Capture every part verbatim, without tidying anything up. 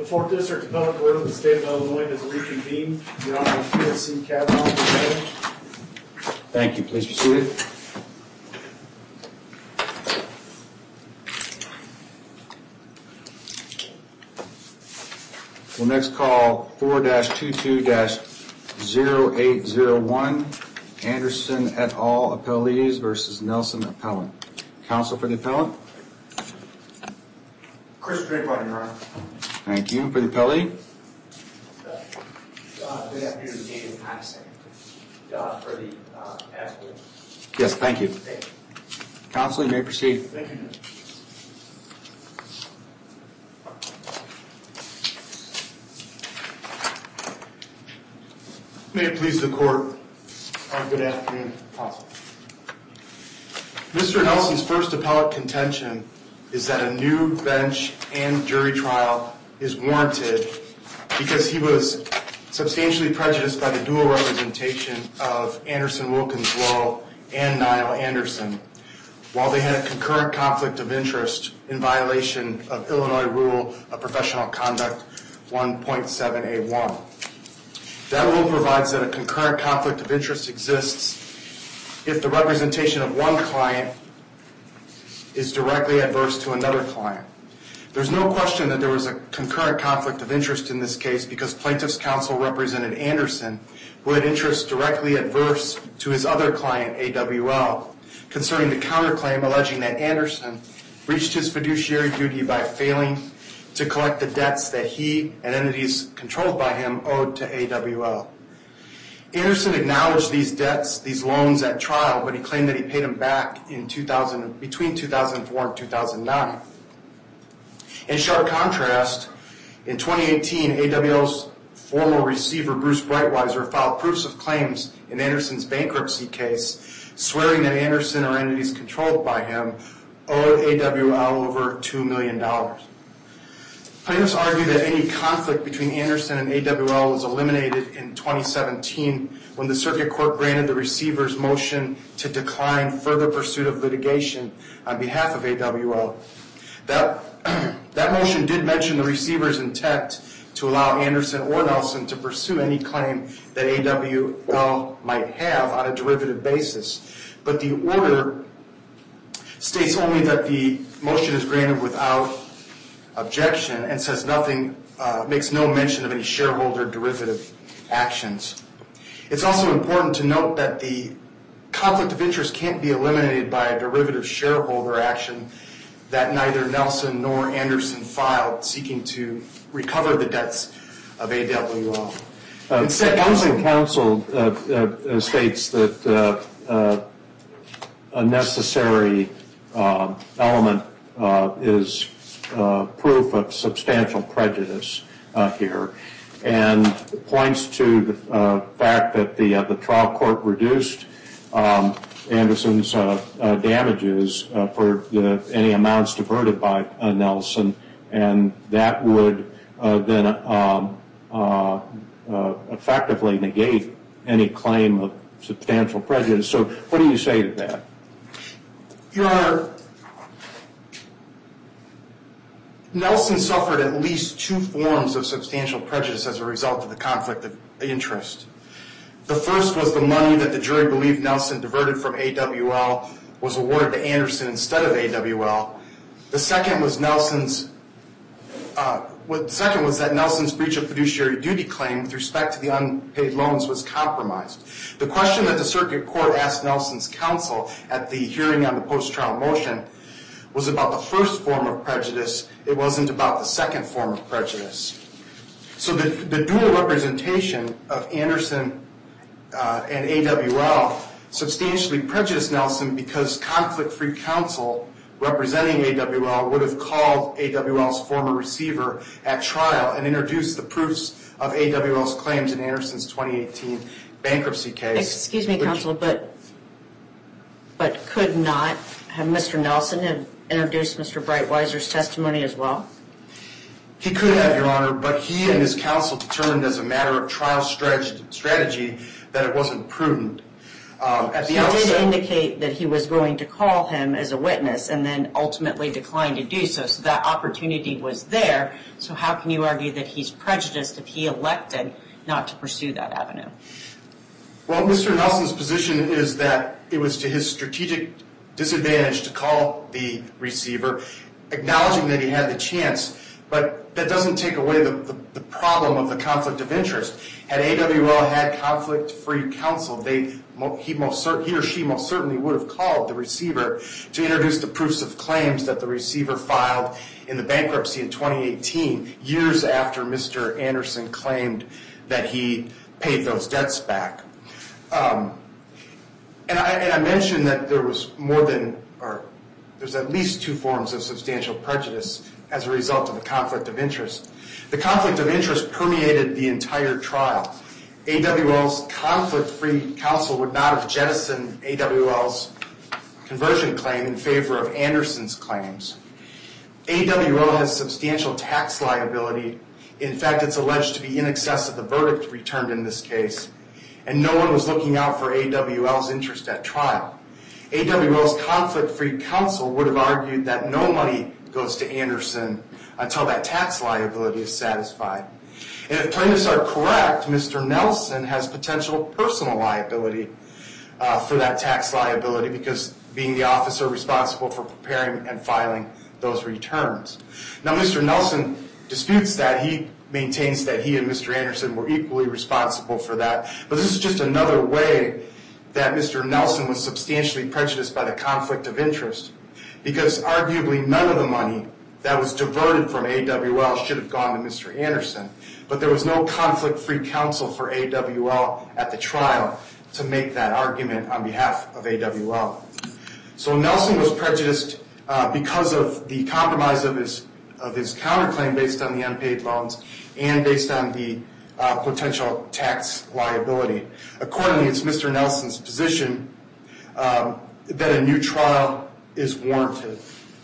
The fourth District Appellate Court of the State of Illinois has reconvened. The Honorable Peter C. Kavanaugh presiding. Thank you. Please be seated. We'll next call four dash twenty-two dash zero eight zero one, Anderson et al. Appellees versus Nelson Appellant. Counsel for the appellant? Chris Drinkwater, Your Honor. Thank you. For the appellee? Uh, good afternoon, David Hansen, uh, for the uh, appellant. Yes, thank you. Thank you. Counsel, you may proceed. Thank you. May it please the court. Uh, good afternoon, counsel. Mister Nelson's first appellate contention is that a new bench and jury trial is warranted because he was substantially prejudiced by the dual representation of Anderson Wilkins Lowe and Niall Anderson, while they had a concurrent conflict of interest in violation of Illinois Rule of Professional Conduct one point seven A one. That rule provides that a concurrent conflict of interest exists if the representation of one client is directly adverse to another client. There's no question that there was a concurrent conflict of interest in this case because plaintiff's counsel represented Anderson, who had interests directly adverse to his other client, A W L, concerning the counterclaim alleging that Anderson breached his fiduciary duty by failing to collect the debts that he and entities controlled by him owed to A W L. Anderson acknowledged these debts, these loans at trial, but he claimed that he paid them back in two thousand, between two thousand four and two thousand nine. In sharp contrast, in twenty eighteen, A W L's former receiver, Bruce Breitweiser, filed proofs of claims in Anderson's bankruptcy case, swearing that Anderson or entities controlled by him owed A W L over two million dollars. Plaintiffs argue that any conflict between Anderson and A W L was eliminated in twenty seventeen when the circuit court granted the receiver's motion to decline further pursuit of litigation on behalf of A W L. That, that motion did mention the receiver's intent to allow Anderson or Nelson to pursue any claim that A W L might have on a derivative basis, but the order states only that the motion is granted without objection and says nothing, uh, makes no mention of any shareholder derivative actions. It's also important to note that the conflict of interest can't be eliminated by a derivative shareholder action that neither Nelson nor Anderson filed seeking to recover the debts of A W L. Uh, Instead, opposing counsel uh, uh, states that uh, uh, a necessary uh, element uh, is Uh, proof of substantial prejudice uh, here, and points to the uh, fact that the uh, the trial court reduced um, Anderson's uh, uh, damages uh, for the, any amounts diverted by uh, Nelson, and that would uh, then um, uh, uh, effectively negate any claim of substantial prejudice. So, what do you say to that? Your Honor, Nelson suffered at least two forms of substantial prejudice as a result of the conflict of interest. The first was the money that the jury believed Nelson diverted from A W L was awarded to Anderson instead of A W L. The second was Nelson's. Uh, what, the second was that Nelson's breach of fiduciary duty claim with respect to the unpaid loans was compromised. The question that the circuit court asked Nelson's counsel at the hearing on the post-trial motion was about the first form of prejudice. It wasn't about the second form of prejudice. So the, the dual representation of Anderson uh, and A W L substantially prejudiced Nelson because conflict-free counsel representing A W L would have called A W L's former receiver at trial and introduced the proofs of A W L's claims in Anderson's twenty eighteen bankruptcy case. Excuse me, counsel, but but could not have Mister Nelson have introduced Mister Breitweiser's testimony as well? He could have, Your Honor, but he and his counsel determined as a matter of trial strategy, strategy that it wasn't prudent. Um, at the He outset, did indicate that he was going to call him as a witness and then ultimately declined to do so. So that opportunity was there. So how can you argue that he's prejudiced if he elected not to pursue that avenue? Well, Mister Nelson's position is that it was to his strategic disadvantage to call the receiver, acknowledging that he had the chance, but that doesn't take away the, the, the problem of the conflict of interest. Had A W L had conflict-free counsel, they, he, most, he or she most certainly would have called the receiver to introduce the proofs of claims that the receiver filed in the bankruptcy in twenty eighteen, years after Mister Anderson claimed that he paid those debts back. Um, and, I, and I mentioned that there was more than, or there's at least two forms of substantial prejudice as a result of a conflict of interest. The conflict of interest permeated the entire trial. A W L's conflict-free counsel would not have jettisoned A W L's conversion claim in favor of Anderson's claims. A W L has substantial tax liability. In fact, it's alleged to be in excess of the verdict returned in this case. And no one was looking out for A W L's interest at trial. A W L's conflict-free counsel would have argued that no money goes to Anderson until that tax liability is satisfied. And if plaintiffs are correct, Mister Nelson has potential personal liability uh, for that tax liability because being the officer responsible for preparing and filing those returns. Now, Mister Nelson disputes that. He maintains that he and Mister Anderson were equally responsible for that. But this is just another way that Mister Nelson was substantially prejudiced by the conflict of interest, because arguably none of the money that was diverted from A W L should have gone to Mister Anderson. But there was no conflict-free counsel for A W L at the trial to make that argument on behalf of A W L. So Nelson was prejudiced uh, because of the compromise of his of his counterclaim based on the unpaid loans and based on the uh, potential tax liability. Accordingly, it's Mister Nelson's position um, that a new trial is warranted.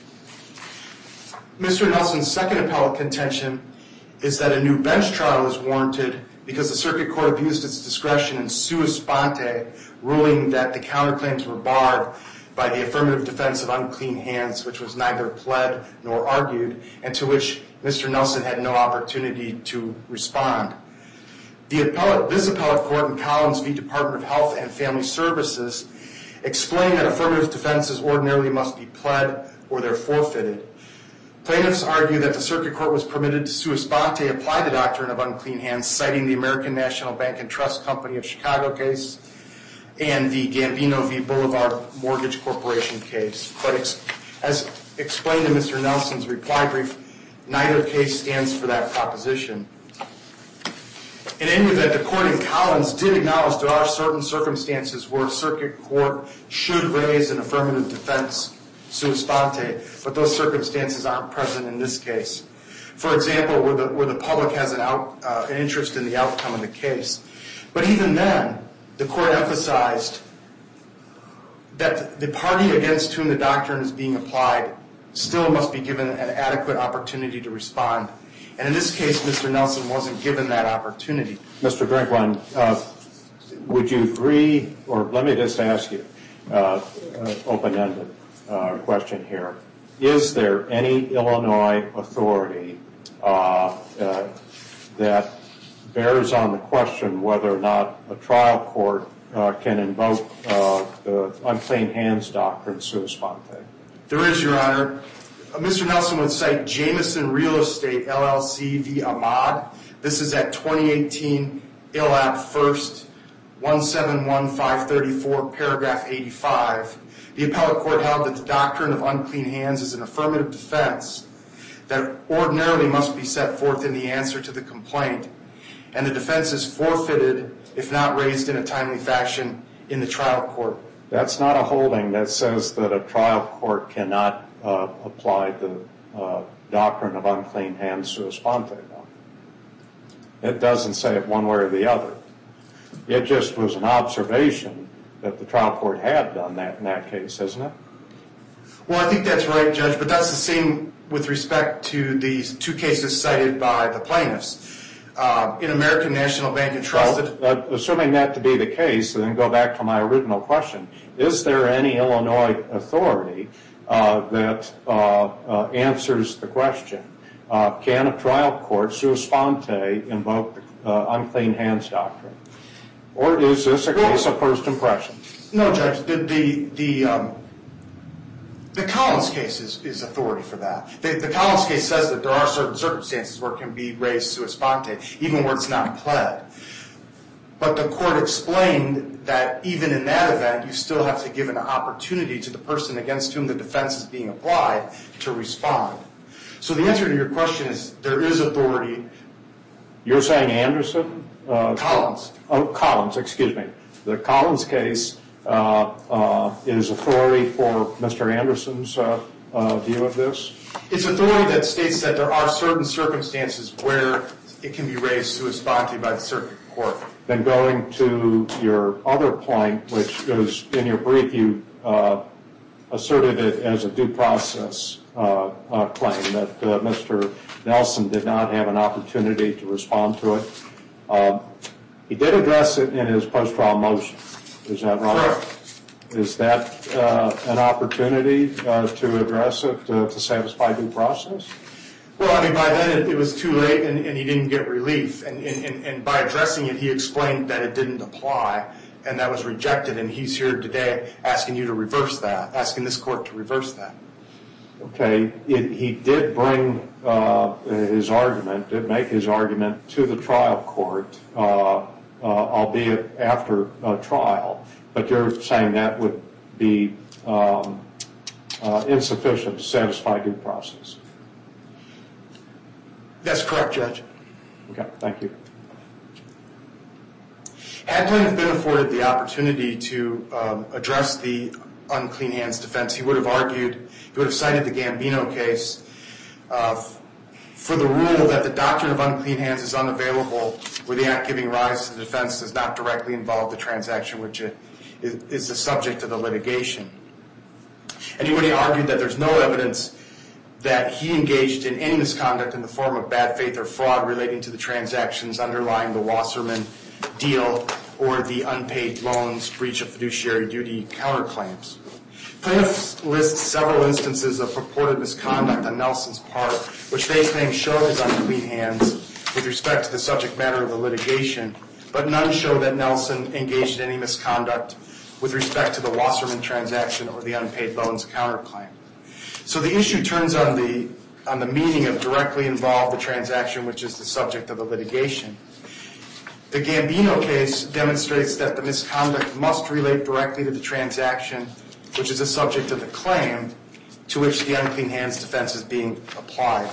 Mister Nelson's second appellate contention is that a new bench trial is warranted because the circuit court abused its discretion in sua sponte, ruling that the counterclaims were barred by the affirmative defense of unclean hands, which was neither pled nor argued, and to which Mister Nelson had no opportunity to respond. The appellate, this appellate court in Collins v. Department of Health and Family Services explained that affirmative defenses ordinarily must be pled or they're forfeited. Plaintiffs argue that the circuit court was permitted to sua sponte apply the doctrine of unclean hands, citing the American National Bank and Trust Company of Chicago case and the Gambino v. Boulevard Mortgage Corporation case. But ex- as explained in Mister Nelson's reply brief, neither case stands for that proposition. In any event, the court in Collins did acknowledge there are certain circumstances where a circuit court should raise an affirmative defense sua sponte, but those circumstances aren't present in this case. For example, where the, where the public has an, out, uh, an interest in the outcome of the case. But even then, the court emphasized that the party against whom the doctrine is being applied still must be given an adequate opportunity to respond. And in this case, Mister Nelson wasn't given that opportunity. Mister Drinkwine, uh, would you agree, or let me just ask you, uh, uh, open-ended uh, question here. Is there any Illinois authority uh, uh, that bears on the question whether or not a trial court uh, can invoke uh, the unclean hands doctrine sua sponte? There is, Your Honor. Uh, Mister Nelson would cite Jameson Real Estate, L L C v. Ahmad. This is at twenty eighteen I L A P First, one seven one five thirty-four, paragraph eighty-five. The appellate court held that the doctrine of unclean hands is an affirmative defense that ordinarily must be set forth in the answer to the complaint, and the defense is forfeited if not raised in a timely fashion in the trial court. That's not a holding that says that a trial court cannot uh, apply the uh, doctrine of unclean hands sua sponte. No. It doesn't say it one way or the other. It just was an observation that the trial court had done that in that case, isn't it? Well, I think that's right, Judge, but that's the same with respect to these two cases cited by the plaintiffs. uh, in American National Bank entrusted. Well, uh, assuming that to be the case, then go back to my original question. Is there any Illinois authority uh, that uh, uh, answers the question? Uh, can a trial court, sua sponte, invoke the uh, unclean hands doctrine? Or is this a case of first impression? No, Judge. The the the, um, the Collins case is, is authority for that. The, the Collins case says that there are certain circumstances where it can be raised sua sponte, even where it's not pled. But the court explained that even in that event, you still have to give an opportunity to the person against whom the defense is being applied to respond. So the answer to your question is there is authority. You're saying Anderson? Uh, Collins. Oh, Collins, excuse me. The Collins case uh, uh, is authority for Mister Anderson's uh, uh, view of this? It's authority that states that there are certain circumstances where it can be raised sua sponte by the circuit court. Then going to your other point, which is in your brief, you uh, asserted it as a due process uh, uh, claim that uh, Mister Nelson did not have an opportunity to respond to it. Uh, he did address it in his post-trial motion. Is that right? Correct. Is that uh, an opportunity uh, to address it uh, to satisfy due process? Well, I mean, by then it, it was too late and, and he didn't get relief. And, and, and by addressing it, he explained that it didn't apply and that was rejected. And he's here today asking you to reverse that, asking this court to reverse that. Okay. It, he did bring uh, his argument, did make his argument to the trial court, uh, uh, albeit after uh, trial. But you're saying that would be um, uh, insufficient to satisfy due process. That's correct, Judge. Okay, thank you. Had plaintiff been afforded the opportunity to um, address the unclean hands defense, he would have argued, he would have cited the Gambino case uh, for the rule that the doctrine of unclean hands is unavailable where the act giving rise to the defense does not directly involve the transaction which is, is the subject of the litigation. And he would have argued that there's no evidence that he engaged in any misconduct in the form of bad faith or fraud relating to the transactions underlying the Wasserman deal or the unpaid loans, breach of fiduciary duty counterclaims. Plaintiffs list several instances of purported misconduct on Nelson's part, which they claim showed his unclean hands with respect to the subject matter of the litigation, but none show that Nelson engaged in any misconduct with respect to the Wasserman transaction or the unpaid loans counterclaim. So the issue turns on the on the meaning of directly involved the transaction, which is the subject of the litigation. The Gambino case demonstrates that the misconduct must relate directly to the transaction, which is the subject of the claim to which the unclean hands defense is being applied.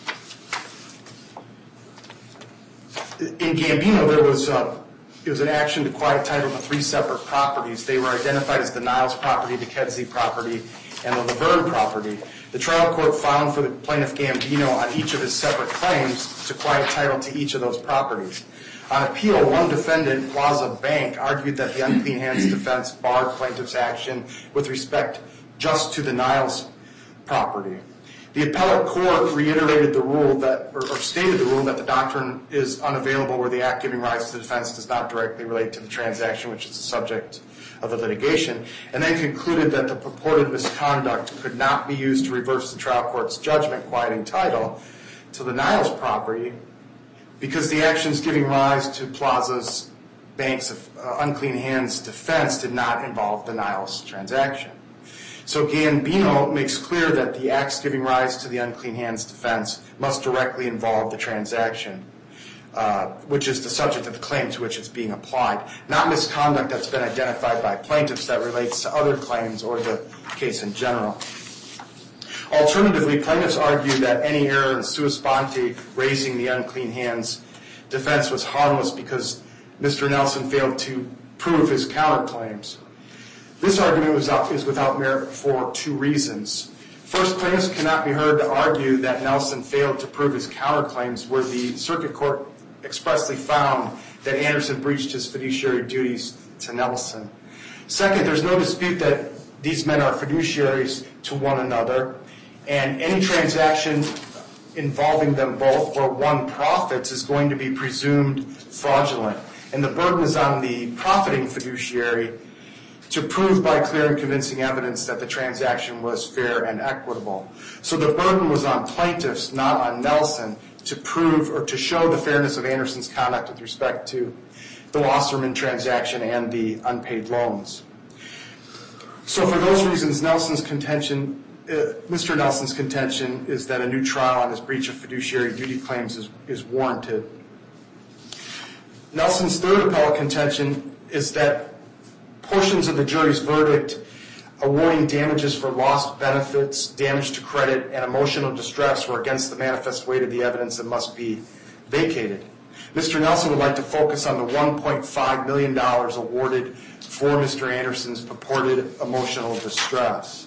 In Gambino, there was uh, it was an action to quiet title to three separate properties. They were identified as the Niles property, the Kedzie property, and the Laverne property. The trial court found for the plaintiff Gambino on each of his separate claims to quiet title to each of those properties. On appeal, one defendant, Plaza Bank, argued that the unclean hands defense barred plaintiff's action with respect just to the Niles property. The appellate court reiterated the rule that, or, or stated the rule that the doctrine is unavailable where the act giving rise to the defense does not directly relate to the transaction, which is the subject of the litigation, and then concluded that the purported misconduct could not be used to reverse the trial court's judgment quieting title to the Niles property because the actions giving rise to Plaza's Bank's uh, unclean hands defense did not involve the Niles transaction. So Gambino makes clear that the acts giving rise to the unclean hands defense must directly involve the transaction, uh, which is the subject of the claim to which it's being applied, not misconduct that's been identified by plaintiffs that relates to other claims or the case in general. Alternatively, plaintiffs argue that any error in sua sponte raising the unclean hands defense was harmless because Mister Nelson failed to prove his counterclaims. This argument was up, is without merit for two reasons. First, plaintiffs cannot be heard to argue that Nelson failed to prove his counterclaims where the circuit court expressly found that Anderson breached his fiduciary duties to Nelson. Second, there's no dispute that these men are fiduciaries to one another, and any transaction involving them both where one profits is going to be presumed fraudulent. And the burden is on the profiting fiduciary to prove by clear and convincing evidence that the transaction was fair and equitable. So the burden was on plaintiffs, not on Nelson, to prove or to show the fairness of Anderson's conduct with respect to the Wasserman transaction and the unpaid loans. So for those reasons, Nelson's contention, uh, Mister Nelson's contention is that a new trial on his breach of fiduciary duty claims is, is warranted. Nelson's third appellate contention is that portions of the jury's verdict awarding damages for lost benefits, damage to credit, and emotional distress were against the manifest weight of the evidence and must be vacated. Mister Nelson would like to focus on the one point five million dollars awarded for Mister Anderson's purported emotional distress.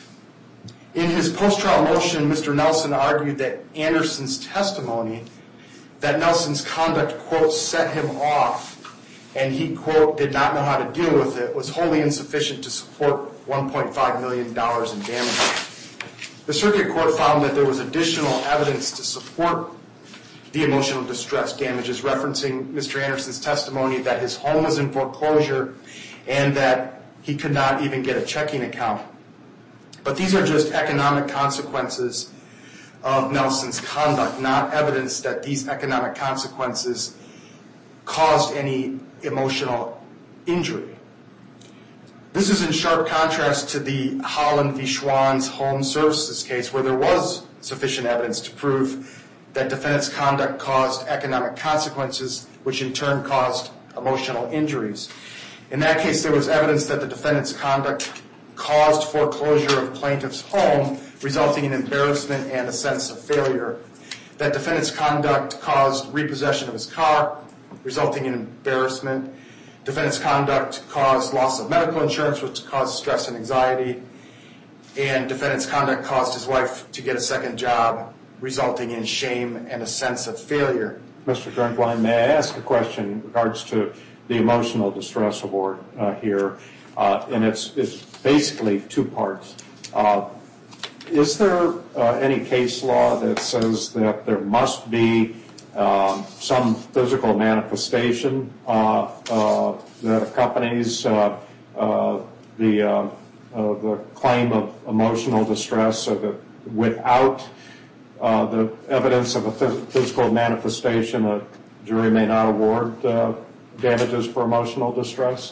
In his post-trial motion, Mister Nelson argued that Anderson's testimony that Nelson's conduct, quote, set him off and he, quote, did not know how to deal with it was wholly insufficient to support one point five million dollars in damages. The circuit court found that there was additional evidence to support the emotional distress damages, referencing Mister Anderson's testimony that his home was in foreclosure and that he could not even get a checking account. But these are just economic consequences of Nelson's conduct, not evidence that these economic consequences caused any emotional injury. This is in sharp contrast to the Holland v. Schwann's home services case, where there was sufficient evidence to prove that defendant's conduct caused economic consequences, which in turn caused emotional injuries. In that case, there was evidence that the defendant's conduct caused foreclosure of plaintiff's home, resulting in embarrassment and a sense of failure. That defendant's conduct caused repossession of his car, resulting in embarrassment. Defendant's conduct caused loss of medical insurance, which caused stress and anxiety. And defendant's conduct caused his wife to get a second job, resulting in shame and a sense of failure. Mister Drinkwine, may I ask a question in regards to the emotional distress award uh, here? Uh, and it's, it's basically two parts. Uh, is there uh, any case law that says that there must be um, some physical manifestation uh, uh, that accompanies uh, uh, the, uh, uh, the claim of emotional distress, so that without Uh, the evidence of a physical manifestation, a jury may not award uh, damages for emotional distress?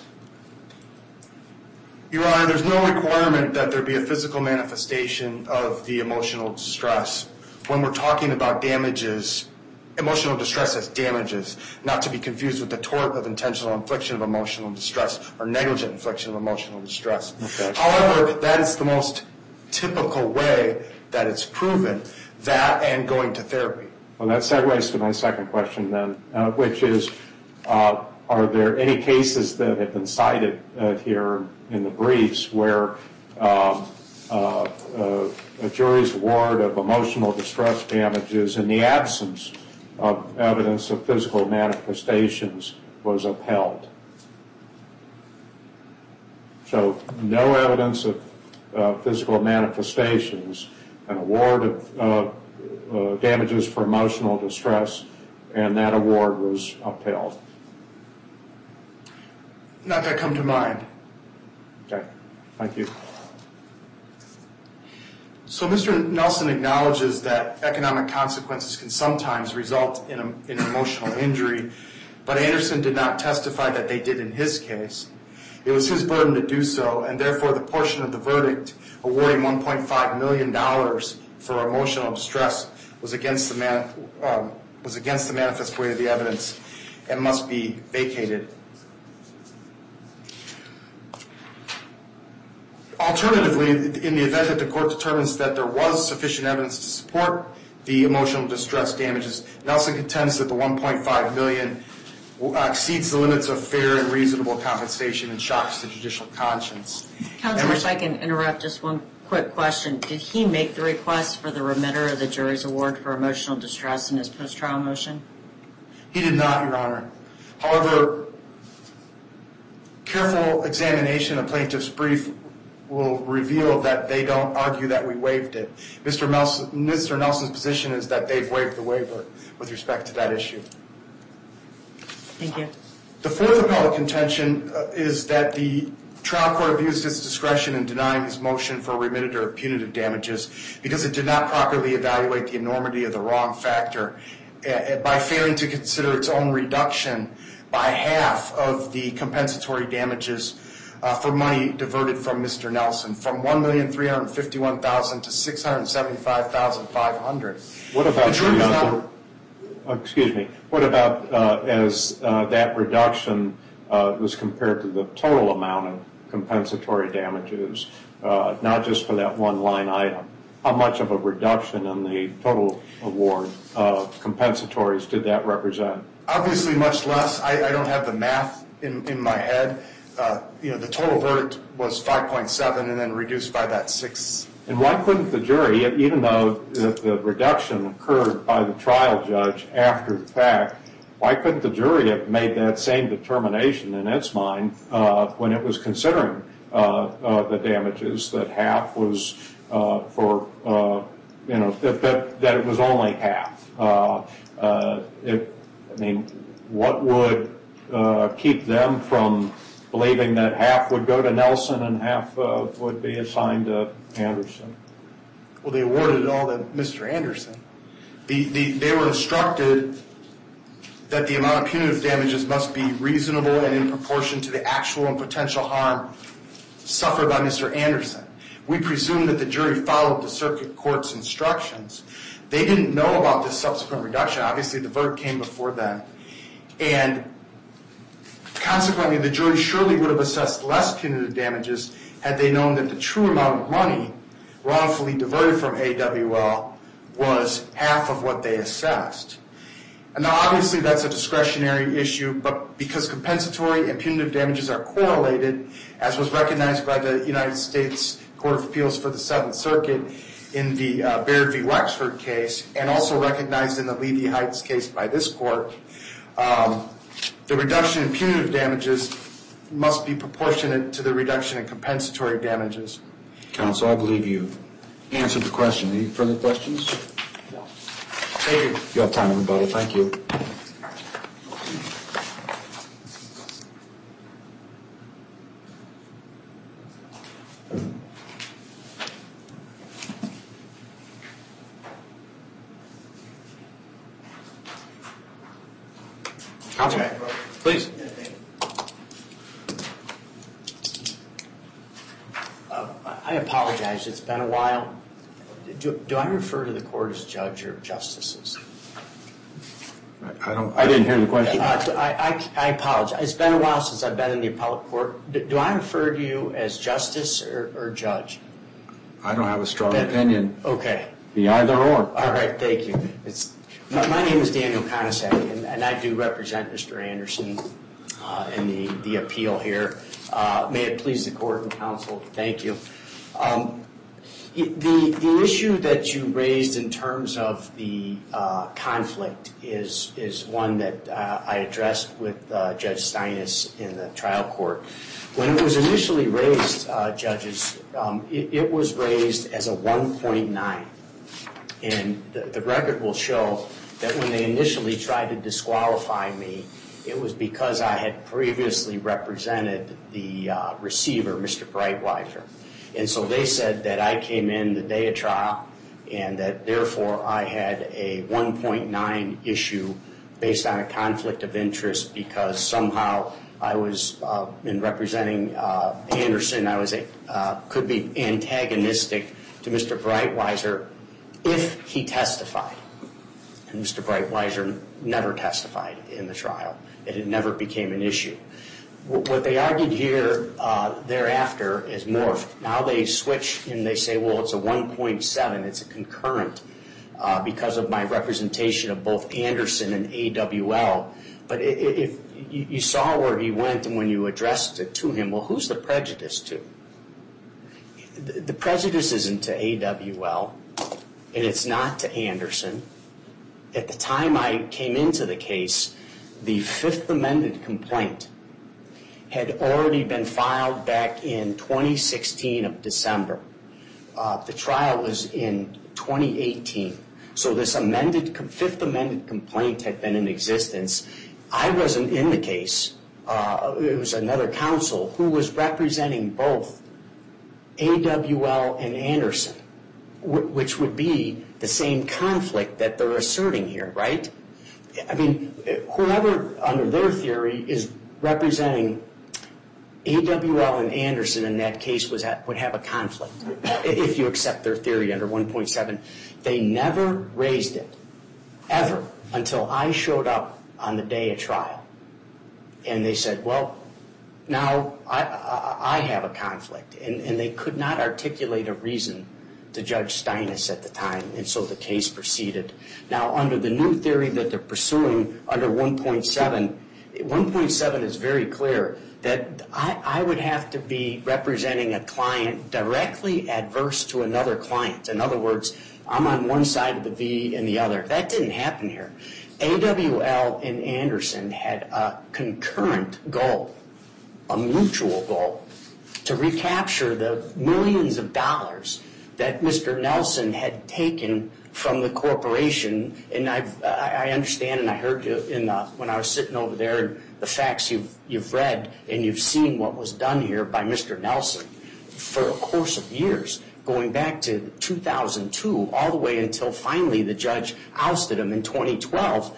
Your Honor, there's no requirement that there be a physical manifestation of the emotional distress. When we're talking about damages, emotional distress as damages, not to be confused with the tort of intentional infliction of emotional distress or negligent infliction of emotional distress. Okay. However, that is the most typical way that it's proven. That and going to therapy. Well, that segues to my second question then, uh, which is, uh, are there any cases that have been cited uh, here in the briefs where um, uh, uh, a jury's award of emotional distress damages in the absence of evidence of physical manifestations was upheld? So no evidence of uh, physical manifestations, an award of uh, uh, damages for emotional distress, and that award was upheld. Not that come to mind. Okay, thank you. So Mister Nelson acknowledges that economic consequences can sometimes result in, a, in emotional injury, but Anderson did not testify that they did in his case. It was his burden to do so, and therefore the portion of the verdict awarding one point five million dollars for emotional distress was against the man, um, was against the manifest weight of the evidence and must be vacated. Alternatively, in the event that the court determines that there was sufficient evidence to support the emotional distress damages, Nelson contends that the one point five million dollars exceeds the limits of fair and reasonable compensation and shocks the judicial conscience. Counselor, if I can interrupt just one quick question. Did he make the request for the remitter of the jury's award for emotional distress in his post-trial motion? He did not, Your Honor. However, careful examination of plaintiff's brief will reveal that they don't argue that we waived it. Mister Nelson, Mister Nelson's position is that they've waived the waiver with respect to that issue. Thank you. The fourth appellate contention uh, is that the trial court abused its discretion in denying his motion for remitted or punitive damages because it did not properly evaluate the enormity of the wrong factor uh, by failing to consider its own reduction by half of the compensatory damages uh, for money diverted from Mister Nelson, from one million three hundred fifty-one thousand dollars to six hundred seventy-five thousand five hundred dollars. What about the jury the, was uh, not, uh, excuse me, what about uh, as uh, that reduction uh, was compared to the total amount of compensatory damages, uh, not just for that one line item? How much of a reduction in the total award of compensatories did that represent? obviously much less. I, I don't have the math in, in my head. Uh, you know, the total verdict was five point seven and then reduced by that six. And why couldn't the jury, even though the, the reduction occurred by the trial judge after the fact, why couldn't the jury have made that same determination in its mind uh, when it was considering uh, uh, the damages, that half was uh, for, uh, you know, that, that, that it was only half? Uh, uh, it, I mean, what would uh, keep them from believing that half would go to Nelson and half uh, would be assigned to Anderson? Well, they awarded it all to Mister Anderson. The, the, they were instructed that the amount of punitive damages must be reasonable and in proportion to the actual and potential harm suffered by Mister Anderson. We presume that the jury followed the circuit court's instructions. They didn't know about this subsequent reduction. Obviously, the verdict came before then. And consequently, the jury surely would have assessed less punitive damages had they known that the true amount of money wrongfully diverted from A W L was half of what they assessed. And now, obviously, that's a discretionary issue, but because compensatory and punitive damages are correlated, as was recognized by the United States Court of Appeals for the Seventh Circuit in the uh, Baird v. Wexford case, and also recognized in the Levy Heights case by this court, um, the reduction in punitive damages must be proportionate to the reduction in compensatory damages. Counsel, I believe you answered the question. Any further questions? No. Thank you. You have time to rebuttal. Thank you. Counsel, please. Uh, I apologize. It's been a while. Do, do I refer to the court as judge or justices? I don't. I didn't hear the question. Uh, I, I, I apologize. It's been a while since I've been in the appellate court. Do, do I refer to you as justice or, or judge? I don't have a strong That- opinion. Okay. Be either or. All right. Thank you. It's my, my name is Daniel Conasec, and, and I do represent Mister Anderson uh, in the, the appeal here. Uh, may it please the court and counsel, thank you. Um, The, the issue that you raised in terms of the uh, conflict is, is one that uh, I addressed with uh, Judge Steinis in the trial court. When it was initially raised, uh, judges, um, it, it was raised as a one point nine. And the, the record will show that when they initially tried to disqualify me, it was because I had previously represented the uh, receiver, Mister Breitweiser. And so they said that I came in the day of trial and that therefore I had a one point nine issue based on a conflict of interest because somehow I was, uh, in representing uh, Anderson, I was a, uh, could be antagonistic to Mister Breitweiser if he testified. And Mister Breitweiser never testified in the trial. It had never became an issue. What they argued here uh, thereafter is morphed. Now they switch and they say, well, it's a one point seven. It's a concurrent uh, because of my representation of both Anderson and A W L. But if you saw where he went and when you addressed it to him, well, who's the prejudice to? The prejudice isn't to A W L, and it's not to Anderson. At the time I came into the case, the fifth amended complaint had already been filed back in twenty sixteen of December. Uh, the trial was in twenty eighteen. So this amended, fifth amended complaint had been in existence. I wasn't in the case. Uh, it was another counsel who was representing both A W L and Anderson, w- which would be the same conflict that they're asserting here, right? I mean, whoever, under their theory, is representing A W L and Anderson in that case was at, would have a conflict, if you accept their theory under one point seven. They never raised it, ever, until I showed up on the day of trial. And they said, well, now I, I, I have a conflict. And, and they could not articulate a reason to Judge Steinis at the time, and so the case proceeded. Now, under the new theory that they're pursuing under one point seven, one point seven is very clear that I, I would have to be representing a client directly adverse to another client. In other words, I'm on one side of the V and the other. That didn't happen here. A W L and Anderson had a concurrent goal, a mutual goal, to recapture the millions of dollars that Mister Nelson had taken from the corporation. And I've, I understand, and I heard you in the, when I was sitting over there, and the facts you've, you've read, and you've seen what was done here by Mister Nelson for a course of years, going back to two thousand two, all the way until finally the judge ousted him in twenty twelve,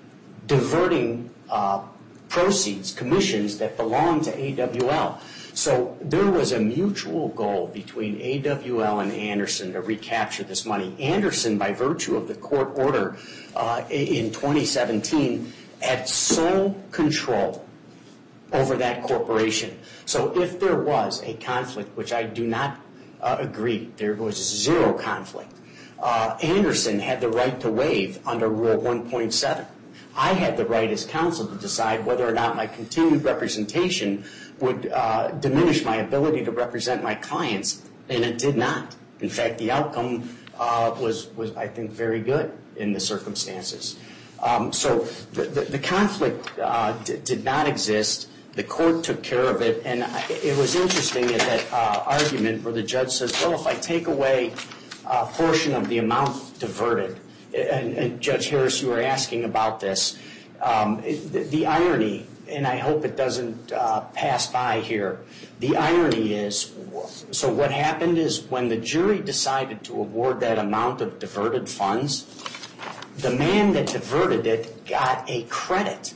diverting uh, proceeds, commissions that belonged to A W L. So there was a mutual goal between A W L and Anderson to recapture this money. Anderson, by virtue of the court order uh, in twenty seventeen, had sole control over that corporation. So if there was a conflict, which I do not uh, agree, there was zero conflict, uh, Anderson had the right to waive under Rule one point seven. I had the right as counsel to decide whether or not my continued representation would uh, diminish my ability to represent my clients, and it did not. In fact, the outcome uh, was, was, I think, very good in the circumstances. Um, so the, the, the conflict uh, d- did not exist. The court took care of it, and I, it was interesting at that uh, argument where the judge says, well, if I take away a portion of the amount diverted, and, and Judge Harris, you were asking about this, um, it, the, the irony, and I hope it doesn't uh, pass by here, the irony is, so what happened is when the jury decided to award that amount of diverted funds, the man that diverted it got a credit.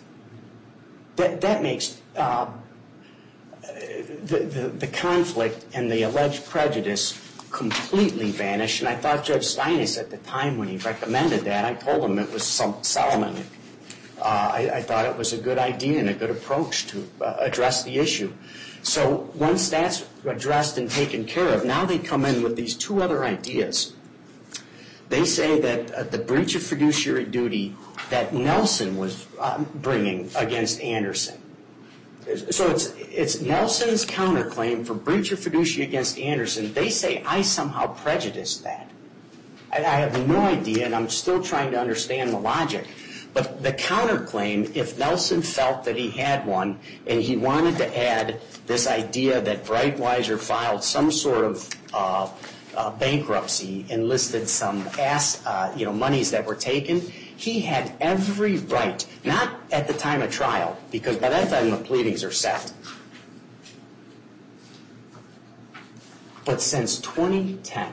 That, that makes uh, the, the, the conflict and the alleged prejudice completely vanish. And I thought Judge Steinis at the time when he recommended that, I told him it was some Solomon. Uh, I, I thought it was a good idea and a good approach to uh, address the issue. So once that's addressed and taken care of, now they come in with these two other ideas. They say that uh, the breach of fiduciary duty that Nelson was uh, bringing against Anderson. So it's it's Nelson's counterclaim for breach of fiduciary against Anderson. They say I somehow prejudiced that. I, I have no idea, and I'm still trying to understand the logic. But the counterclaim, if Nelson felt that he had one and he wanted to add this idea that Breitweiser filed some sort of uh, uh, bankruptcy and listed some ass, uh, you know, monies that were taken, he had every right, not at the time of trial, because by that time the pleadings are set, but since twenty ten,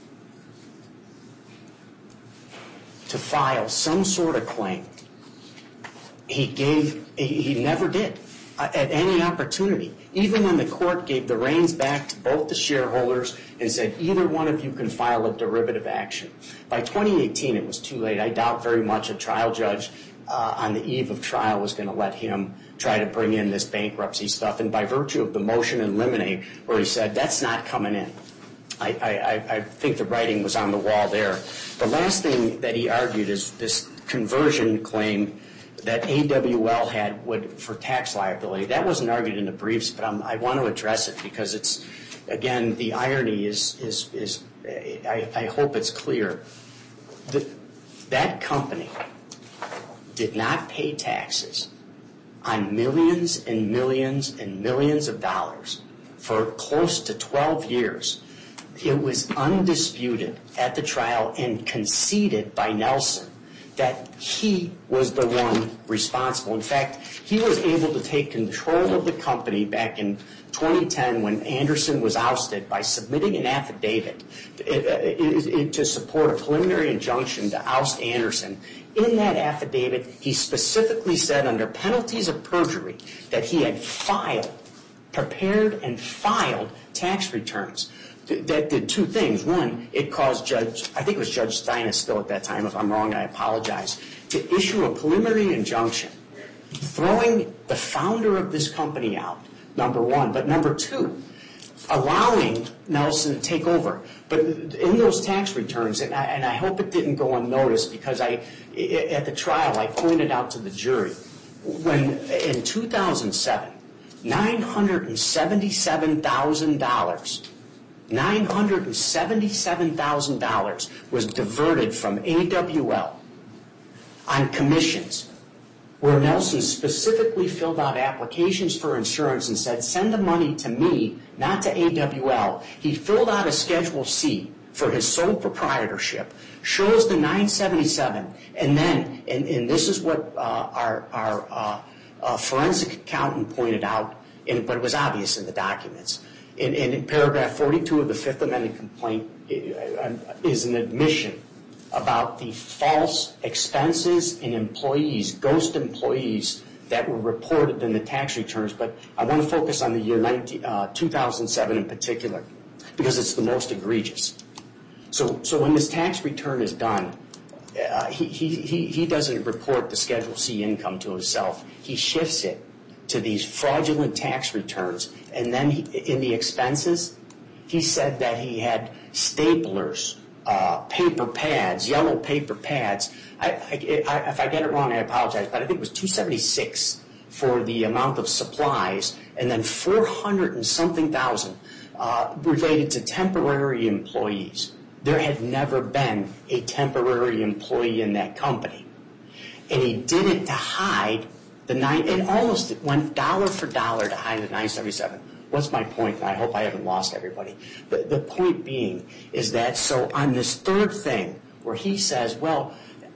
to file some sort of claim. He gave, he never did uh, at any opportunity. Even when the court gave the reins back to both the shareholders and said either one of you can file a derivative action. By twenty eighteen, it was too late. I doubt very much a trial judge uh, on the eve of trial was going to let him try to bring in this bankruptcy stuff. And by virtue of the motion in limine where he said that's not coming in, I, I, I think the writing was on the wall there. The last thing that he argued is this conversion claim that A W L had would, for tax liability. That wasn't argued in the briefs, but I'm, I want to address it because it's, again, the irony is, is, is I, I hope it's clear. The, that company did not pay taxes on millions and millions and millions of dollars for close to twelve years. It was undisputed at the trial and conceded by Nelson that he was the one responsible. In fact, he was able to take control of the company back in twenty ten when Anderson was ousted by submitting an affidavit to support a preliminary injunction to oust Anderson. In that affidavit, he specifically said under penalties of perjury that he had filed, prepared and filed tax returns. That did two things. One, it caused Judge, I think it was Judge Steinis still at that time, if I'm wrong, I apologize, to issue a preliminary injunction throwing the founder of this company out, number one. But number two, allowing Nelson to take over. But in those tax returns, and I, and I hope it didn't go unnoticed because I, at the trial, I pointed out to the jury, when in two thousand seven, nine hundred seventy-seven thousand dollars nine hundred seventy-seven thousand dollars was diverted from A W L on commissions, where Nelson specifically filled out applications for insurance and said, send the money to me, not to A W L. He filled out a Schedule C for his sole proprietorship, shows the nine seventy-seven, and then, and, and this is what uh, our, our uh, uh, forensic accountant pointed out, and, but it was obvious in the documents. In, in paragraph forty-two of the Fifth Amendment complaint is an admission about the false expenses and employees, ghost employees that were reported in the tax returns. But I want to focus on the year nineteen, uh, two thousand seven in particular because it's the most egregious. So, so when this tax return is done, uh, he, he, he, he doesn't report the Schedule C income to himself. He shifts it to these fraudulent tax returns. And then he, in the expenses, he said that he had staplers, uh, paper pads, yellow paper pads. I, I, I, if I get it wrong, I apologize, but I think it was two hundred seventy-six for the amount of supplies, and then four hundred and something thousand uh, related to temporary employees. There had never been a temporary employee in that company. And he did it to hide the nine, and almost went dollar for dollar to hide the nine seventy-seven. What's my point? And I hope I haven't lost everybody. The, the point being is that so on this third thing where he says, well,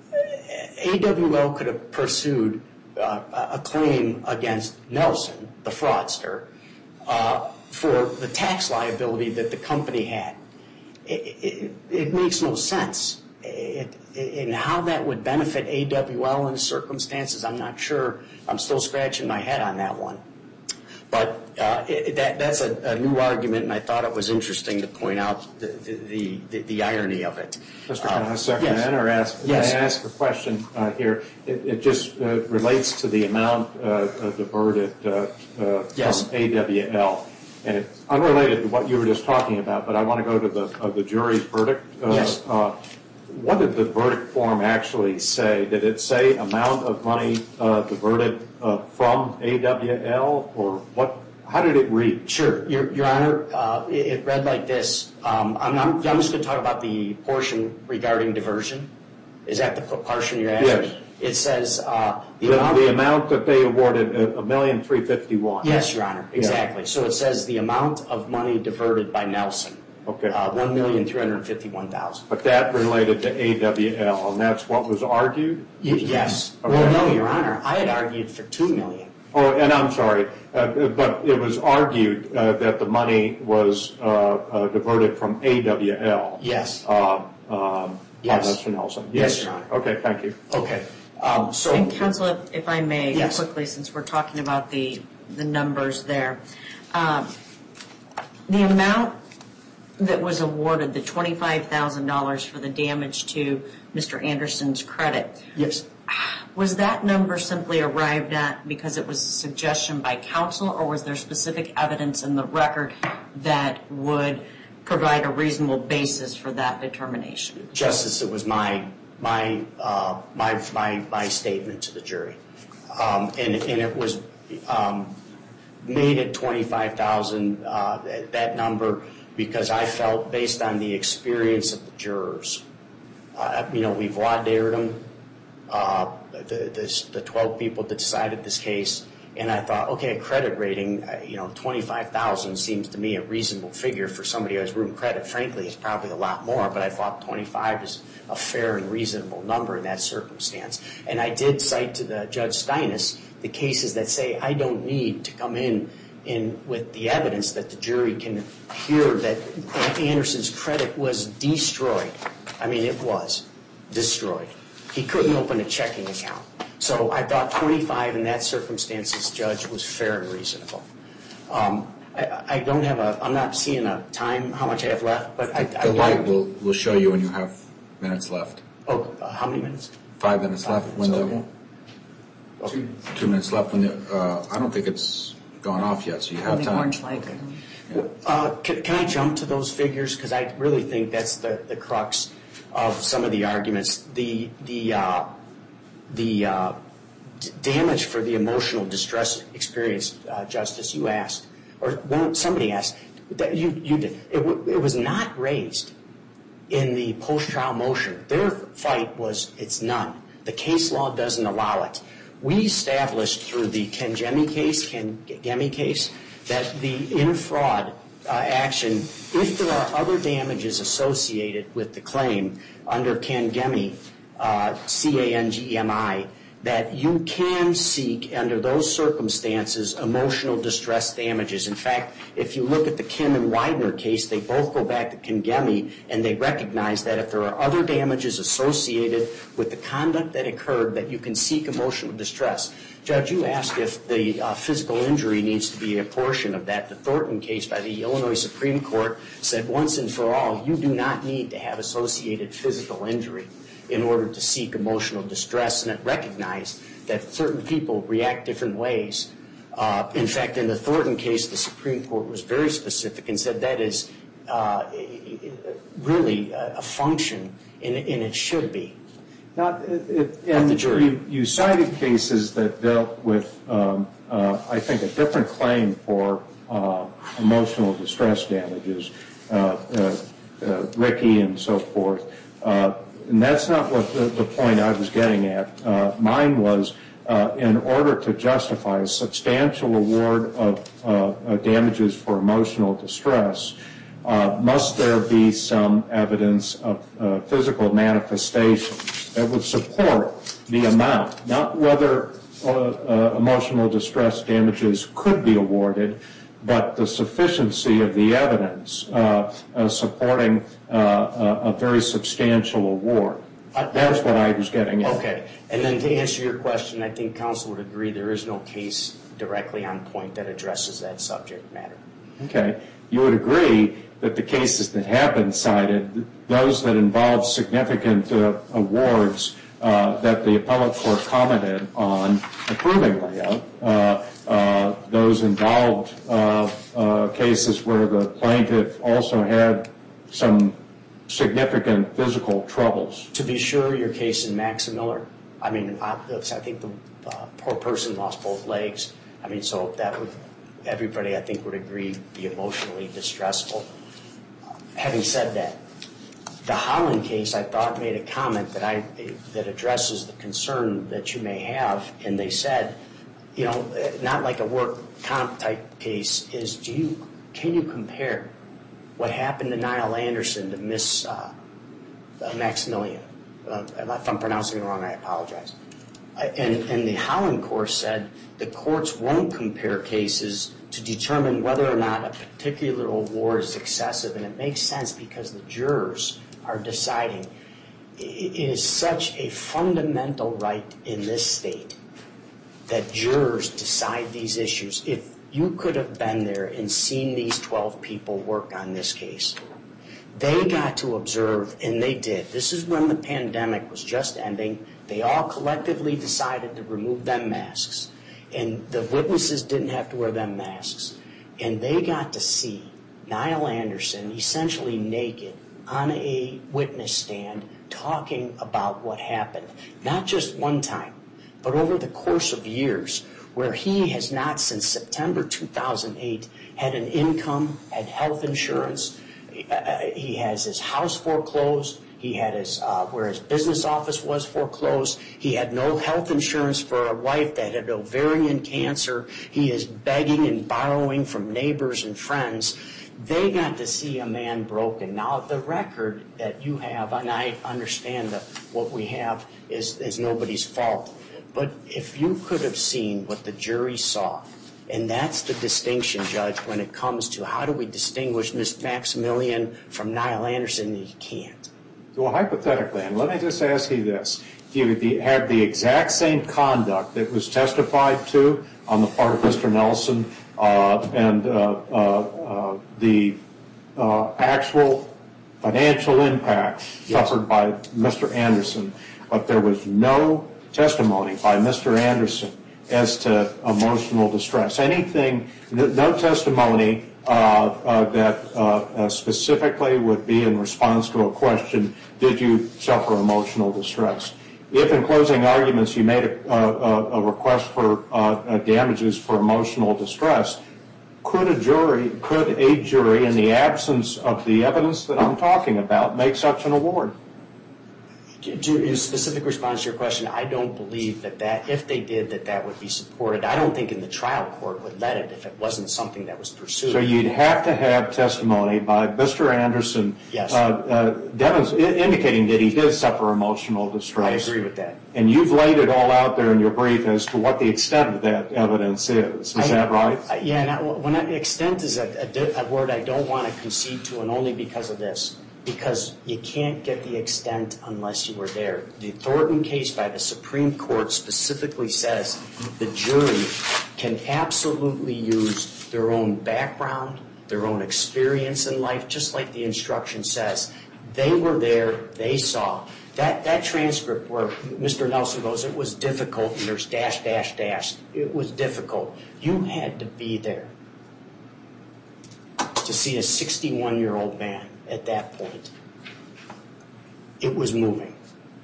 A W L could have pursued uh, a claim against Nelson, the fraudster, uh, for the tax liability that the company had. It, it, it makes no sense. It, it, and how that would benefit A W L in circumstances, I'm not sure. I'm still scratching my head on that one. But uh, it, that, that's a, a new argument, and I thought it was interesting to point out the, the, the, the irony of it. Mister Conasec, Uh, yes. can I ask, yes. can I ask a question uh, here? It, it just uh, relates to the amount uh, uh, diverted uh, uh, Yes. from A W L. And it's unrelated to what you were just talking about, but I want to go to the, uh, the jury's verdict. Uh, Yes. Uh, what did the verdict form actually say? Did it say amount of money uh, diverted uh, from A W L, or what? How did it read? Sure, Your, Your Honor, uh, it, it read like this. Um, I'm, I'm, I'm just going to talk about the portion regarding diversion. Is that the portion you're asking? Yes. It says uh, the, The, amount. the amount that they awarded, a million three fifty-one. Yes, Your Honor, exactly. So it says the amount of money diverted by Nelson. Okay. Uh, one million three hundred fifty-one thousand. But that related to A W L, and that's what was argued? Y- yes. Okay. Well, no, Your Honor. I had argued for two million. Oh, and I'm sorry, uh, but it was argued uh, that the money was uh, uh, diverted from A W L. Yes. Uh, um, Yes. By Mister Nelson. Yes, Your Honor. Okay, thank you. Okay. Um, so. And counsel, if, if I may, Yes. quickly, since we're talking about the, the numbers there, um, the amount that was awarded, the twenty-five thousand dollars for the damage to Mister Anderson's credit, Yes. was that number simply arrived at because it was a suggestion by counsel, or was there specific evidence in the record that would provide a reasonable basis for that determination? Justice, it was my my uh, my my my statement to the jury, um, and and it was um, made at twenty-five thousand. Uh, that, that number because I felt, based on the experience of the jurors, uh, you know, we've voir dired them, uh, the, the the twelve people that decided this case, And I thought, okay, a credit rating, uh, you know, twenty-five thousand seems to me a reasonable figure for somebody who has room credit. Frankly, it's probably a lot more, but I thought twenty-five is a fair and reasonable number in that circumstance. And I did cite to the Judge Steinis the cases that say I don't need to come in in with the evidence that the jury can hear that Anderson's credit was destroyed. I mean, it was destroyed. He couldn't open a checking account. So I thought twenty-five in that circumstances, Judge, was fair and reasonable. Um, I, I don't have a, I'm not seeing a time, how much I have left, but I... The light will, will show you when you have minutes left. Oh, uh, how many minutes? Five minutes Five left. minutes, When okay. the, Okay. two minutes left. When the, uh, I don't think it's gone off yet, so you have The time. orange light. Uh, can, can I jump to those figures? Because I really think that's the, the crux of some of the arguments. The, the, uh, the uh, d- damage for the emotional distress experience, uh, Justice, you asked, or one, somebody asked, that you, you did. It, w- it was not raised in the post-trial motion. Their fight was it's none. The case law doesn't allow it. We established through the Kangemi case, Kangemi case, that the in-fraud uh, action, if there are other damages associated with the claim under Kangemi, uh, C A N G E M I, that you can seek, under those circumstances, emotional distress damages. In fact, if you look at the Kim and Widener case, they both go back to Kangemi, and they recognize that if there are other damages associated with the conduct that occurred, that you can seek emotional distress. Judge, you asked if the uh, physical injury needs to be a portion of that. The Thornton case by the Illinois Supreme Court said once and for all, you do not need to have associated physical injury in order to seek emotional distress, and it recognized that certain people react different ways. Uh, in fact, in the Thornton case, the Supreme Court was very specific and said that is uh, really a, a function, and, and it should be. Now, it, it, Of and the jury. You, you cited cases that dealt with, um, uh, I think, a different claim for uh, emotional distress damages, uh, uh, uh, Ricky and so forth. Uh, and that's not what the, the point I was getting at. Uh, mine was, uh, in order to justify a substantial award of uh, uh, damages for emotional distress, Uh, must there be some evidence of uh, physical manifestation that would support the amount, not whether uh, uh, emotional distress damages could be awarded, but the sufficiency of the evidence uh, uh, supporting uh, a, a very substantial award. That's what I was getting at. Okay. And then to answer your question, I think counsel would agree there is no case directly on point that addresses that subject matter. Okay. You would agree that the cases that have been cited, those that involve significant uh, awards uh, that the appellate court commented on approvingly of, uh, uh, those involved uh, uh, cases where the plaintiff also had some significant physical troubles. To be sure, your case in Max Miller, I mean, I, I think the uh, poor person lost both legs. I mean, so that would, everybody I think would agree, be emotionally distressful. Having said that, the Holland case I thought made a comment that I that addresses the concern that you may have, and they said, you know, not like a work comp type case, is do you can you compare what happened to Niall Anderson to Miss uh, Maximilian? Uh, if I'm pronouncing it wrong, I apologize. And, and the Holland court said the courts won't compare cases to determine whether or not a particular award is excessive, and it makes sense because the jurors are deciding. It is such a fundamental right in this state that jurors decide these issues. If you could have been there and seen these twelve people work on this case, they got to observe, and they did. This is when the pandemic was just ending. They all collectively decided to remove them masks. And the witnesses didn't have to wear them masks. And they got to see Niall Anderson essentially naked on a witness stand talking about what happened. Not just one time, but over the course of years, where he has not since September two thousand eight had an income, had health insurance. He has his house foreclosed. He had his, uh, where his business office was foreclosed. He had no health insurance for a wife that had ovarian cancer. He is begging and borrowing from neighbors and friends. They got to see a man broken. Now, the record that you have, and I understand that what we have is, is nobody's fault, but if you could have seen what the jury saw, and that's the distinction, Judge, when it comes to how do we distinguish Mister Maximilian from Niall Anderson, you can't. Well, hypothetically, and let me just ask you this. Do you have the exact same conduct that was testified to on the part of Mister Nelson uh, and uh, uh, uh, the uh, actual financial impact Yes. suffered by Mister Anderson, but there was no testimony by Mister Anderson as to emotional distress? Anything, no testimony uh, uh, that uh, uh, specifically would be in response to a question, did you suffer emotional distress? If in closing arguments you made a, a, a request for uh, damages for emotional distress, could a jury, could a jury, in the absence of the evidence that I'm talking about, make such an award? To, in specific response to your question, I don't believe that, that if they did, that that would be supported. I don't think in the trial court would let it if it wasn't something that was pursued. So you'd have to have testimony by Mister Anderson Yes. uh, uh, Devon's, indicating that he did suffer emotional I distress. agree with that. And you've laid it all out there in your brief as to what the extent of that evidence is. Is I- that right? I- Yeah, and I, when I, extent is a, a, di- a word I don't want to concede to, and only because of this. Because you can't get the extent unless you were there. The Thornton case by the Supreme Court specifically says the jury can absolutely use their own background, their own experience in life, just like the instruction says. They were there, they saw. That, that transcript where Mister Nelson goes, it was difficult, and there's dash, dash, dash. It was difficult. You had to be there to see a sixty-one-year-old man at that point. It was moving.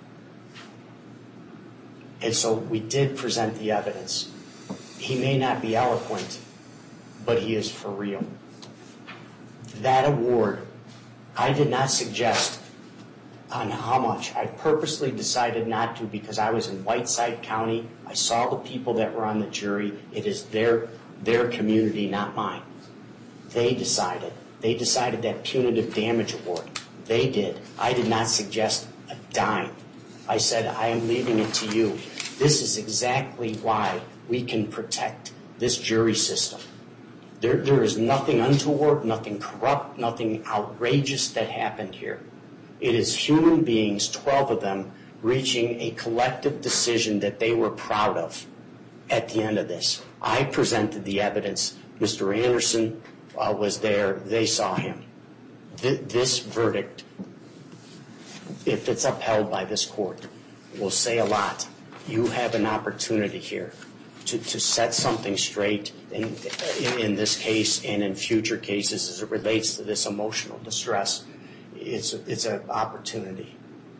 And so we did present the evidence. He may not be eloquent, but he is for real. That award, I did not suggest on how much. I purposely decided not to because I was in Whiteside County. I saw the people that were on the jury. It is their, their community, not mine. They decided. They decided that punitive damage award. They did. I did not suggest a dime. I said, I am leaving it to you. This is exactly why we can protect this jury system. There, there is nothing untoward, nothing corrupt, nothing outrageous that happened here. It is human beings, twelve of them, reaching a collective decision that they were proud of at the end of this. I presented the evidence. Mister Anderson uh, was there. They saw him. Th- this verdict, if it's upheld by this court, will say a lot. You have an opportunity here to, to set something straight in, in, in this case and in future cases as it relates to this emotional distress. It's, it's an opportunity.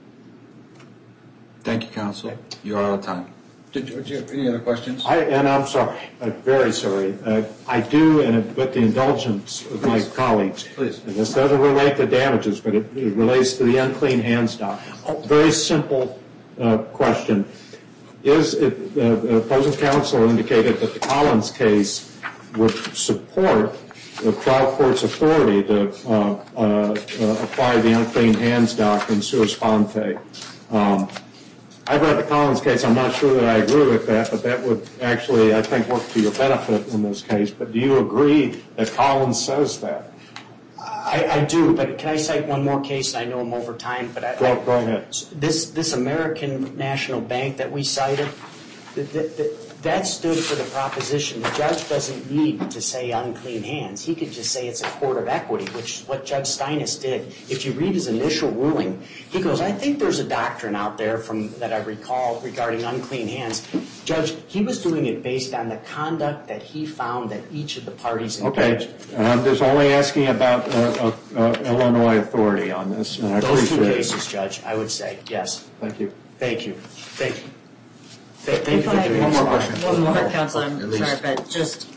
Thank you, counsel. You are out of time. Did you, did you have any other questions? I, and I'm sorry, I'm very sorry. Uh, I do, and with the indulgence of my colleagues, Please. and this doesn't relate to damages, but it, it relates to the unclean hands doctrine. Very simple uh, question. Is it, uh, the opposing counsel indicated that the Collins case would support the trial court's authority to uh, uh, uh, apply the unclean hands doctrine sua sponte. Um, I've read the Collins case. I'm not sure that I agree with that, but that would actually, I think, work to your benefit in this case. But do you agree that Collins says that? I, I do, but can I cite one more case? I know I'm over time, but I, Go, I, go ahead. this this American National Bank that we cited, that, that, that stood for the proposition the judge doesn't need to say unclean hands. He could just say it's a court of equity, which is what Judge Steinis did. If you read his initial ruling, he goes, I think there's a doctrine out there from that I recall regarding unclean hands. Judge, he was doing it based on the conduct that he found that each of the parties engaged. Okay. I'm just only asking about uh, uh, uh, Illinois authority on this, and I Those two appreciate cases, Judge, I would say, yes. Thank you. Thank you. Thank you. Th- Thank you If I- for doing One this. more question. One more, Counsel, At I'm least. sorry, but just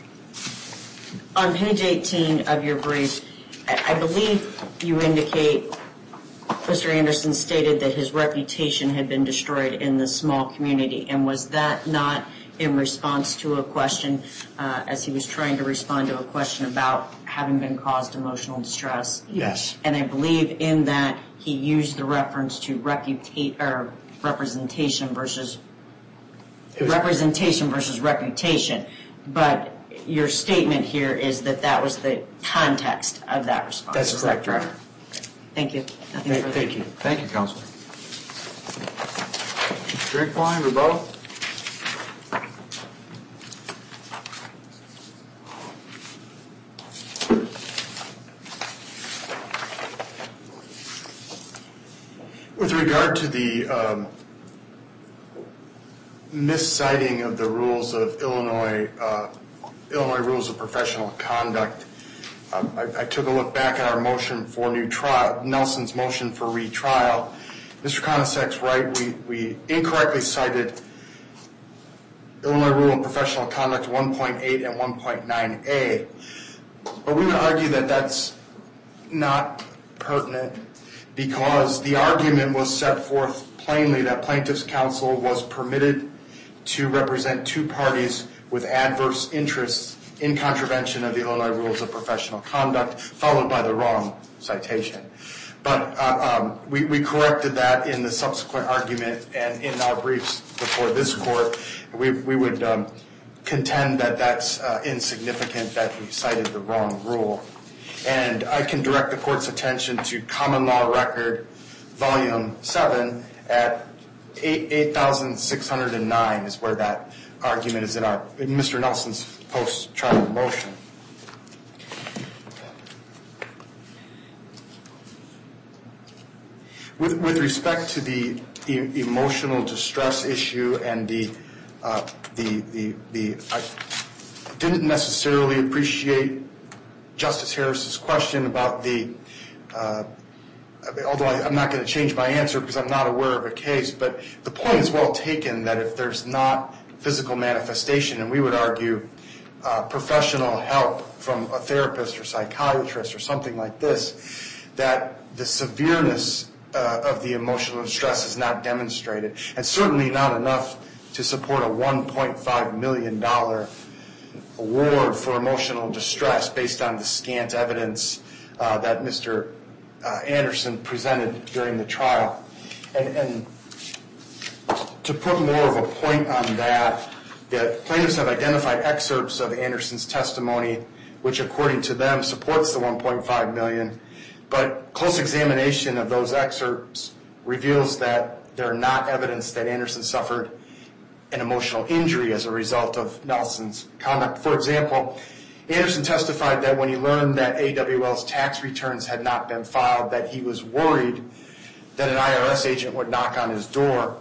on page eighteen of your brief, I I believe you indicate Mister Anderson stated that his reputation had been destroyed in the small community, and was that not in response to a question, uh, as he was trying to respond to a question about having been caused emotional distress? Yes. And I believe in that he used the reference to reputa- or representation versus representation versus reputation. But your statement here is that that was the context of that response. That's Is correct, that Your Honor. Thank you. Nothing Thank further. thank you. Thank you, Counsel. Drinkwine, rebuttal? With regard to the um, misciting of the rules of Illinois, uh, Illinois Rules of Professional Conduct, um, I, I took a look back at our motion for new trial, Nelson's motion for retrial. Mister Konasek's right, we, we incorrectly cited Illinois Rule of Professional Conduct one point eight and one point nine A, but we would argue that that's not pertinent, because the argument was set forth plainly that plaintiff's counsel was permitted to represent two parties with adverse interests in contravention of the Illinois Rules of Professional Conduct, followed by the wrong citation. But uh, um, we, we corrected that in the subsequent argument and in our briefs before this court. We, we would um, contend that that's uh, insignificant, that we cited the wrong rule. And I can direct the court's attention to Common Law Record, Volume seven, at eight thousand six hundred nine is where that argument is in our in Mister Nelson's post-trial motion. With, with respect to the e- emotional distress issue and the uh, the the the, I didn't necessarily appreciate Justice Harris's question about the, uh, although I, I'm not going to change my answer because I'm not aware of a case, but the point is well taken that if there's not physical manifestation, and we would argue uh, professional help from a therapist or psychiatrist or something like this, that the severeness uh, of the emotional distress is not demonstrated, and certainly not enough to support a one point five million dollars award for emotional distress based on the scant evidence uh, that Mister Uh, Anderson presented during the trial. And, and to put more of a point on that, the plaintiffs have identified excerpts of Anderson's testimony, which according to them supports the one point five million dollars, but close examination of those excerpts reveals that they're not evidence that Anderson suffered an emotional injury as a result of Nelson's conduct. For example, Anderson testified that when he learned that A W L's tax returns had not been filed, that he was worried that an I R S agent would knock on his door.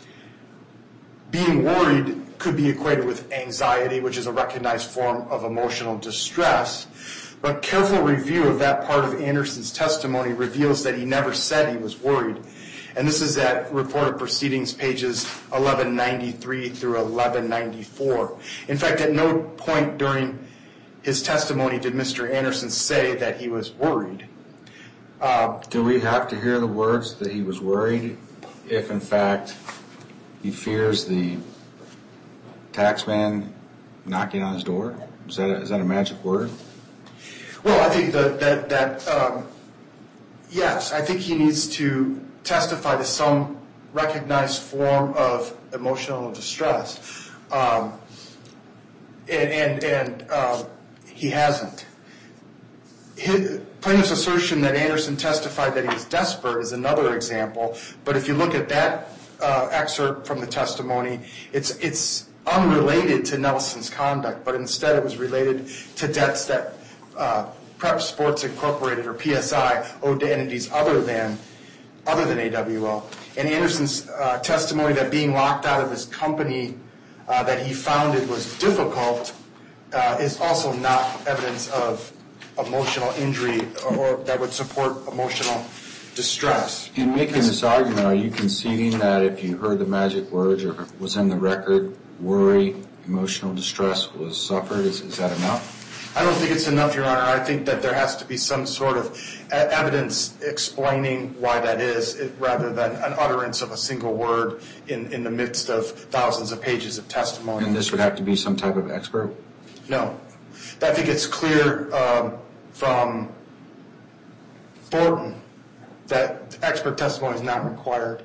Being worried could be equated with anxiety, which is a recognized form of emotional distress. But careful review of that part of Anderson's testimony reveals that he never said he was worried. And this is at Report of Proceedings pages eleven ninety-three through eleven ninety-four. In fact, at no point during his testimony did Mister Anderson say that he was worried. Uh, Do we have to hear the words that he was worried if, in fact, he fears the taxman knocking on his door? Is that a, is that a magic word? Well, I think that, that, that um, yes, I think he needs to testify to some recognized form of emotional distress. Um, and and, and um, he hasn't. His, plaintiff's assertion that Anderson testified that he was desperate is another example, but if you look at that uh, excerpt from the testimony, it's it's unrelated to Nelson's conduct, but instead it was related to debts that uh, Prep Sports Incorporated, or P S I, owed to entities other than other than A W L. And Anderson's uh, testimony that being locked out of his company uh, that he founded was difficult uh, is also not evidence of emotional injury or, or that would support emotional distress. In making this argument, are you conceding that if you heard the magic words or if it was in the record, worry, emotional distress was suffered? Is, is that enough? I don't think it's enough, Your Honor. I think that there has to be some sort of e- evidence explaining why that is, it, rather than an utterance of a single word in, in the midst of thousands of pages of testimony. And this would have to be some type of expert? No. I think it's clear um, from Thornton that expert testimony is not required.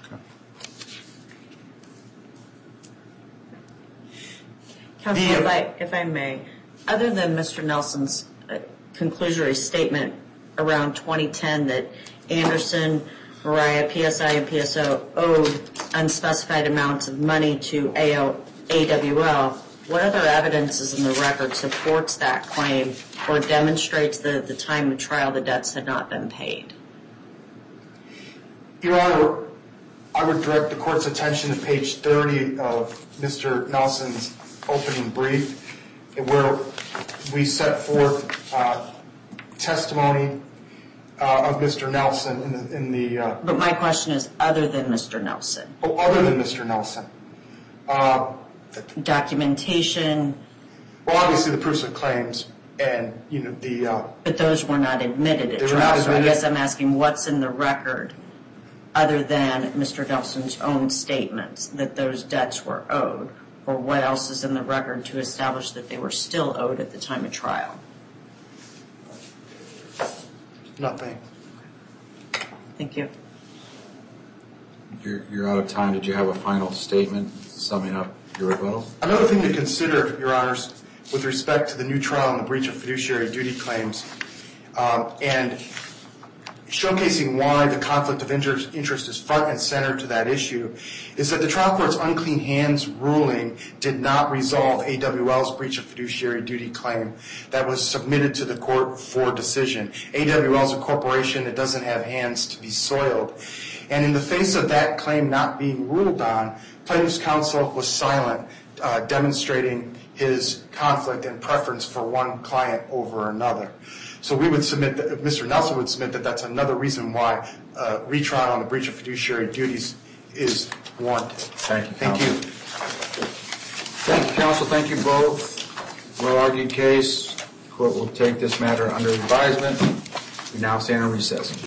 Counsel, The- if I, if I may, other than Mister Nelson's uh, conclusory statement around twenty ten that Anderson, Mariah, P S I, and P S O owed unspecified amounts of money to A W L, what other evidence is in the record supports that claim or demonstrates that at the time of trial the debts had not been paid? Your Honor, I would direct the court's attention to page thirty of Mister Nelson's opening brief, where we set forth uh, testimony uh, of Mister Nelson in the, in the uh, But my question is, other than Mister Nelson, oh, other than Mister Nelson. Uh, documentation, well, obviously the proofs of claims and, you know, the... Uh, but those were not admitted at They were trial. not So I admitted. guess I'm asking what's in the record other than Mister Nelson's own statements that those debts were owed, or what else is in the record to establish that they were still owed at the time of trial? nothing. Thank you. You're, you're out of time. Did you have a final statement summing up your rebuttal? Another thing to consider, Your Honors, with respect to the new trial and the breach of fiduciary duty claims, um, and showcasing why the conflict of interest, interest is front and center to that issue, is that the trial court's unclean hands ruling did not resolve A W L's breach of fiduciary duty claim that was submitted to the court for decision. A W L's a corporation. It doesn't have hands to be soiled. And in the face of that claim not being ruled on, plaintiff's counsel was silent, uh, demonstrating his conflict and preference for one client over another. So we would submit that, Mister Nelson would submit that that's another reason why uh, retrial on the breach of fiduciary duties is warranted. Thank you, Thank counsel. you. Thank you, counsel. Thank you both. Well-argued case. Court will take this matter under advisement. We now stand in recess.